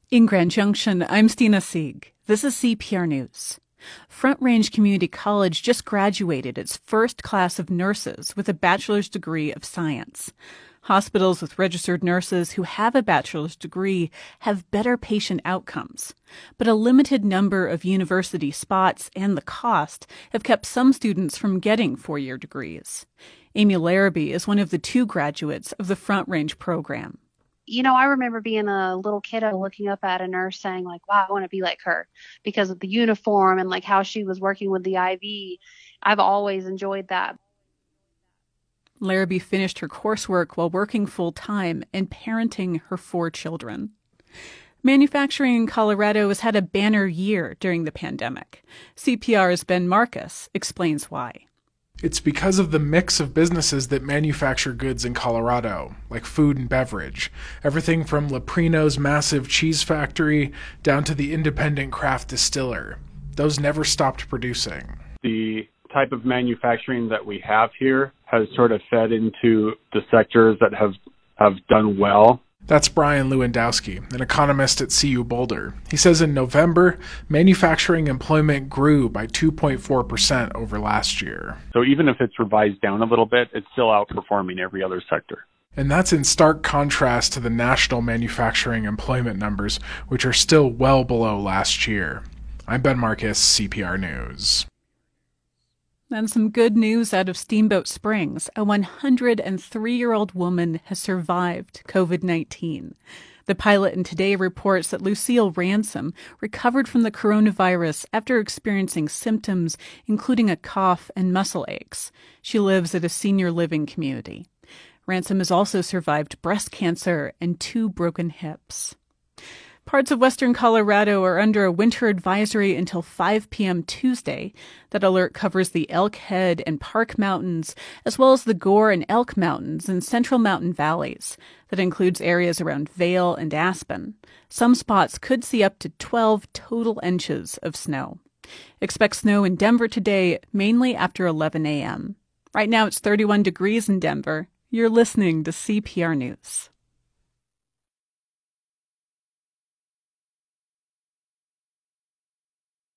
In Grand Junction, I'm Stina Sieg. This is CPR News. Front Range Community College just graduated its first class of nurses with a bachelor's degree of science. Hospitals with registered nurses who have a bachelor's degree have better patient outcomes. But a limited number of university spots and the cost have kept some students from getting four-year degrees. Amy Larrabee is one of the two graduates of the Front Range program. I remember being a little kiddo looking up at a nurse saying like, wow, I want to be like her because of the uniform and like how she was working with the IV. I've always enjoyed that. Larrabee finished her coursework while working full-time and parenting her 4 children. Manufacturing in Colorado has had a banner year during the pandemic. CPR's Ben Marcus explains why. It's because of the mix of businesses that manufacture goods in Colorado, like food and beverage. Everything from Leprino's massive cheese factory down to the independent craft distiller. Those never stopped producing. The type of manufacturing that we have here has sort of fed into the sectors that have done well. That's Brian Lewandowski, an economist at CU Boulder. He says in November, manufacturing employment grew by 2.4% over last year. So even if it's revised down a little bit, it's still outperforming every other sector. And that's in stark contrast to the national manufacturing employment numbers, which are still well below last year. I'm Ben Marcus, CPR News. And some good news out of Steamboat Springs. A 103-year-old woman has survived COVID-19. The Pilot in Today reports that Lucille Ransom recovered from the coronavirus after experiencing symptoms including a cough and muscle aches. She lives at a senior living community. Ransom has also survived breast cancer and 2 broken hips. Parts of western Colorado are under a winter advisory until 5 p.m. Tuesday. That alert covers the Elk Head and Park Mountains, as well as the Gore and Elk Mountains and Central Mountain Valleys. That includes areas around Vail and Aspen. Some spots could see up to 12 total inches of snow. Expect snow in Denver today, mainly after 11 a.m. Right now it's 31 degrees in Denver. You're listening to CPR News.